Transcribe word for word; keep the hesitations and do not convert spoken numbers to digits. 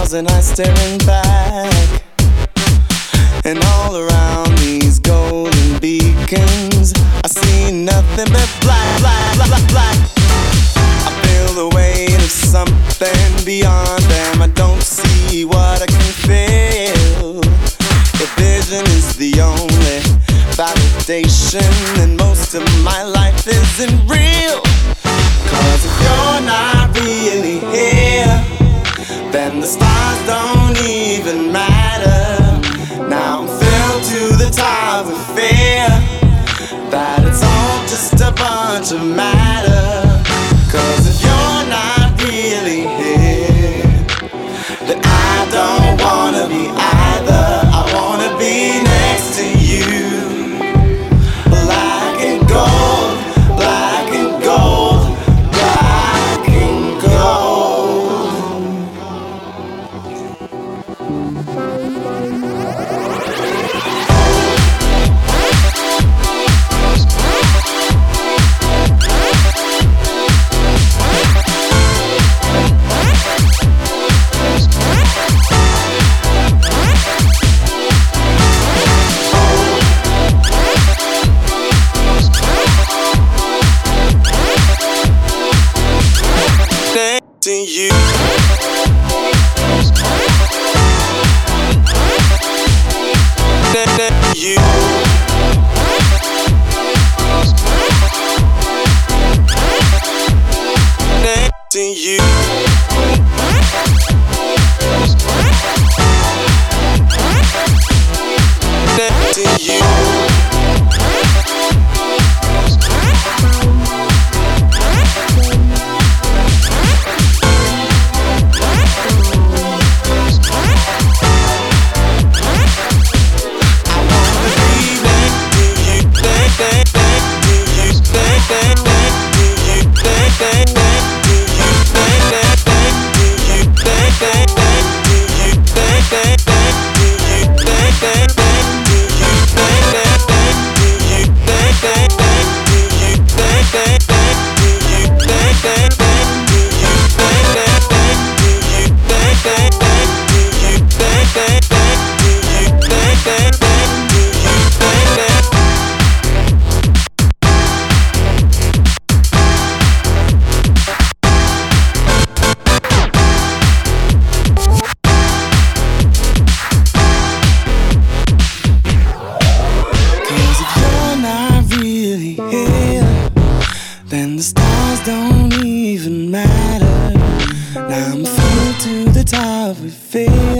stars and I staring back. And all around these golden beacons, I see nothing but black, black, black, black, black. I feel the weight of something beyond them. I don't see what I can feel. If vision is the only validation, then most of my life isn't real. Cause if you're not really here, then the stars don't even matter. Now I'm filled to the top with fear that it's all just a bunch of matter. Cause if you're not really here, then I don't wanna be either. I wanna be next to you. Black and gold, black and gold, black and gold. To you. You. To you. To you. Then the stars don't even matter. Now I'm filled to the top with fear